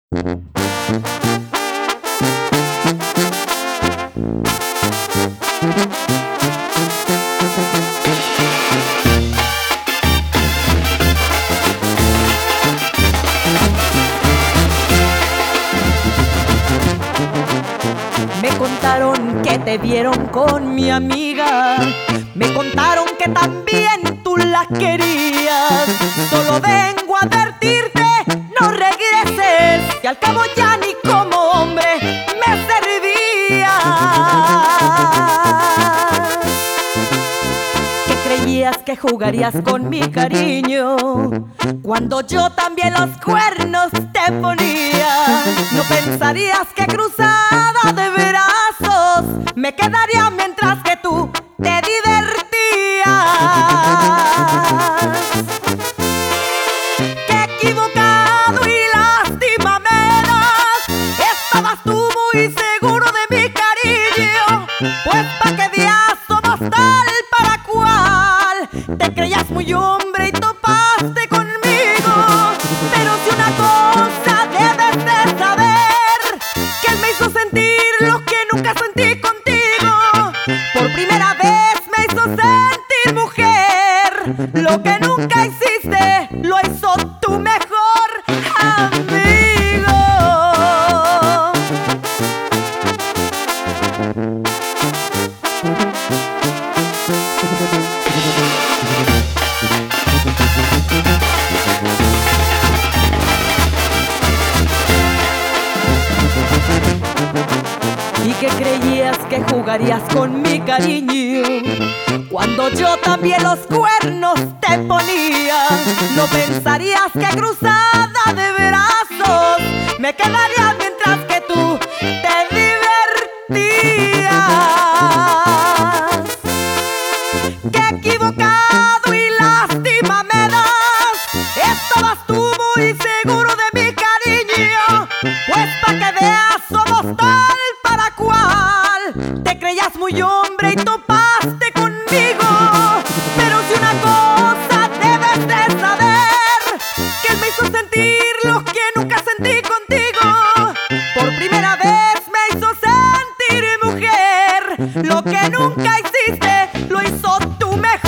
Me contaron que te vieron con mi amiga. Me contaron que también tú la querías. Solo vengo a advertirte, no regreses, que al cabo ya ni como hombre me servías. Que creías que jugarías con mi cariño, cuando yo también los cuernos te ponía. No pensarías que cruzada de brazos me quedaría mientras que tú te divertías. Qué equivocado y lástima me das. Estabas tú muy seguro de mi cariño, pues pa' que días somos tal para cual. Te creías muy hombre y topaste conmigo, pero si una cosa debes de saber, que él me hizo sentir lo que nunca sentí contigo. Por primera vez me hizo sentir mujer, lo que nunca hiciste lo hizo tu mejor amigo. Y que creías que jugarías con mi cariño, cuando yo también los cuernos te ponía. No pensarías que cruzada de brazos me quedaría mientras que tú te divertías. Qué equivocado y lástima me das. Estabas tú muy seguro de mi cariño, pues pa' que veas somos tal para cual. Te creías muy hombre y topaste conmigo, pero si una cosa debes de saber, que él me hizo sentir lo que nunca sentí contigo. Por primera vez me hizo sentir mujer, lo que nunca hiciste lo hizo tu mejor